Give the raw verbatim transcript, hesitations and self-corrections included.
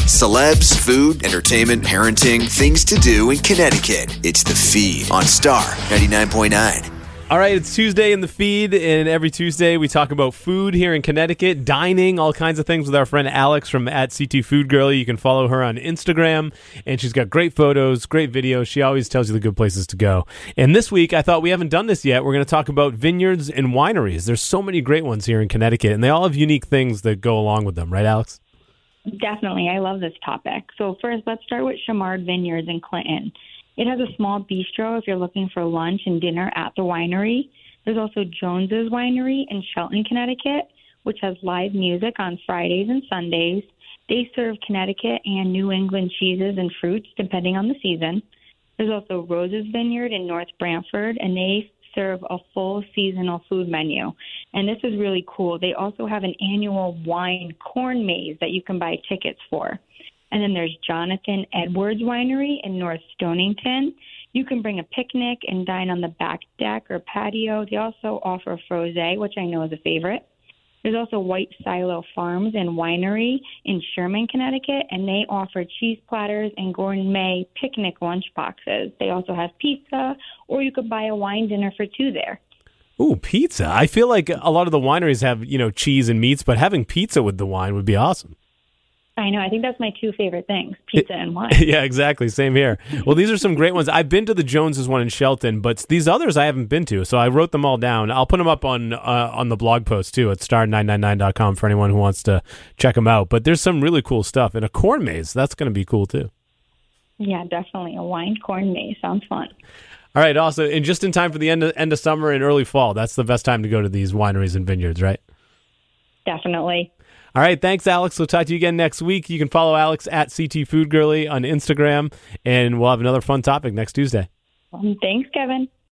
Celebs, food, entertainment, parenting, things to do in Connecticut. It's The Feed on Star ninety-nine point nine. All right, it's Tuesday in The Feed, and every Tuesday we talk about food here in Connecticut, dining, all kinds of things with our friend Alex from at C T Food Girlie. You can follow her on Instagram, and she's got great photos, great videos. She always tells you the good places to go. And this week, I thought we haven't done this yet. We're going to talk about vineyards and wineries. There's so many great ones here in Connecticut, and they all have unique things that go along with them, right, Alex? Definitely. I love this topic. So first, let's start with Chamard Vineyards in Clinton. It has a small bistro if you're looking for lunch and dinner at the winery. There's also Jones's Winery in Shelton, Connecticut, which has live music on Fridays and Sundays. They serve Connecticut and New England cheeses and fruits, depending on the season. There's also Rose's Vineyard in North Brantford, and they serve a full seasonal food menu. And this is really cool. They also have an annual wine corn maze that you can buy tickets for. And then there's Jonathan Edwards Winery in North Stonington. You can bring a picnic and dine on the back deck or patio. They also offer frosé, which I know is a favorite. There's also White Silo Farms and Winery in Sherman, Connecticut, and they offer cheese platters and gourmet picnic lunch boxes. They also have pizza, or you could buy a wine dinner for two there. Ooh, pizza. I feel like a lot of the wineries have, you know, cheese and meats, but having pizza with the wine would be awesome. I know. I think that's my two favorite things, pizza and wine. Yeah, exactly. Same here. Well, these are some great ones. I've been to the Joneses one in Shelton, but these others I haven't been to, so I wrote them all down. I'll put them up on uh, on the blog post, too, at star nine ninety-nine dot com for anyone who wants to check them out. But there's some really cool stuff. And a corn maze, that's going to be cool, too. Yeah, definitely. A wine corn maze. Sounds fun. All right, also, and just in time for the end of, end of summer and early fall, that's the best time to go to these wineries and vineyards, right? Definitely. All right, thanks, Alex. We'll talk to you again next week. You can follow Alex at C T Food Girlie on Instagram, and we'll have another fun topic next Tuesday. Um, thanks, Kevin.